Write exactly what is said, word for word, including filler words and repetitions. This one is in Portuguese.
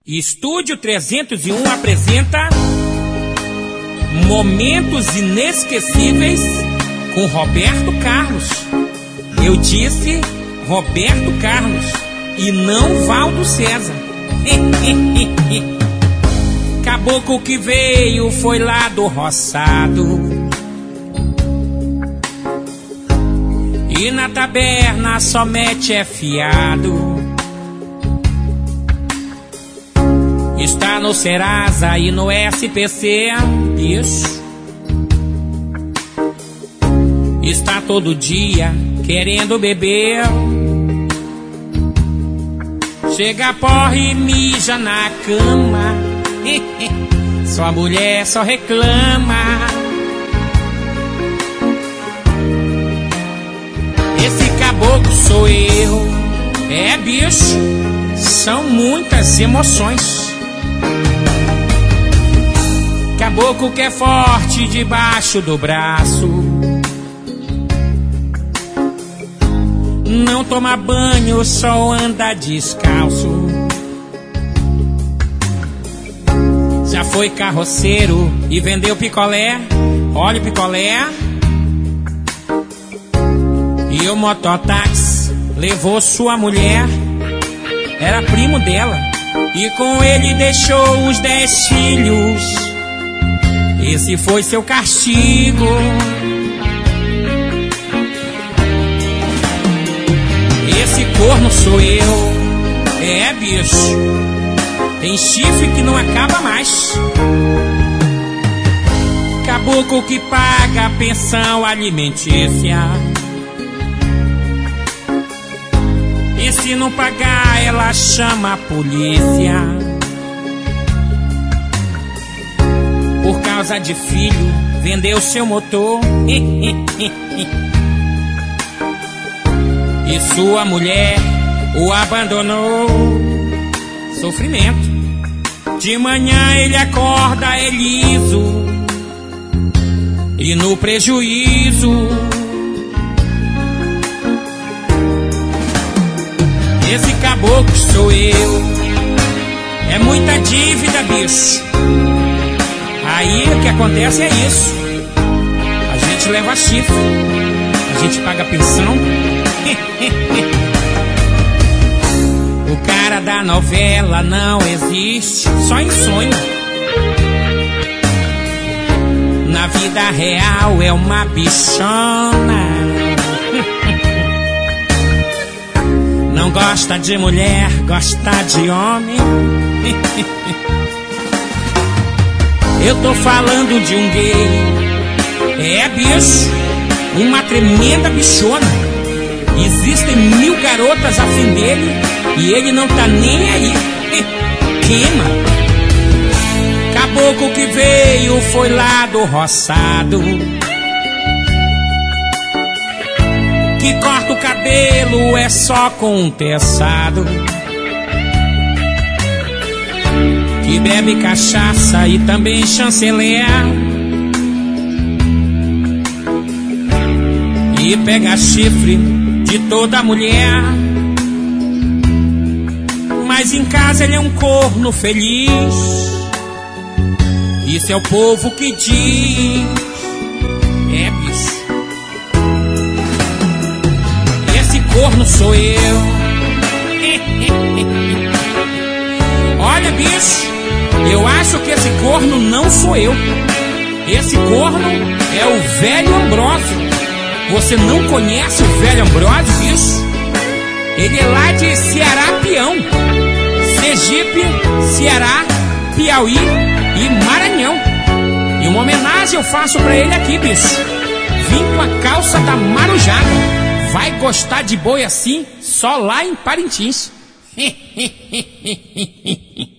Estúdio trezentos e um apresenta Momentos Inesquecíveis com Roberto Carlos. Eu disse Roberto Carlos e não Valdo César. Caboclo que veio foi lá do roçado, e na taberna só mete é fiado. Está no Serasa e no S P C, isso. Está todo dia querendo beber. Chega porre e mija na cama. Sua mulher só reclama. Esse caboclo sou eu. É, bicho, são muitas emoções. Caboclo que é forte debaixo do braço, não toma banho, só anda descalço. Já foi carroceiro e vendeu picolé. Olha o picolé. E o mototáxi levou sua mulher, era primo dela, e com ele deixou os dez filhos. Esse foi seu castigo. Esse corno sou eu. É, bicho, tem chifre que não acaba mais. Caboclo que paga a pensão alimentícia, e se não pagar ela chama a polícia. Por causa de filho, vendeu seu motor. E sua mulher o abandonou. Sofrimento. De manhã ele acorda é liso, e no prejuízo. Esse caboclo sou eu. É muita dívida, bicho. Aí o que acontece é isso: a gente leva chifre, a gente paga pensão. O cara da novela não existe, só em sonho. Na vida real é uma bichona. Não gosta de mulher, gosta de homem. Eu tô falando de um gay. É, bicho, uma tremenda bichona. Existem mil garotas a fim dele e ele não tá nem aí. Queima. Caboclo que veio foi lá do roçado, que corta o cabelo é só com um teçado, que bebe cachaça e também chanceler, e pega chifre de toda mulher. Mas em casa ele é um corno feliz. Isso é o povo que diz. É, bicho, esse corno sou eu. Olha, bicho, eu acho que esse corno não sou eu. Esse corno é o velho Ambrósio. Você não conhece o velho Ambrósio, bicho? Ele é lá de Ceará, Pião, Sergipe, Ceará, Piauí e Maranhão. E uma homenagem eu faço pra ele aqui, bicho. Vim com a calça da Marujada. Vai gostar de boi assim só lá em Parintins.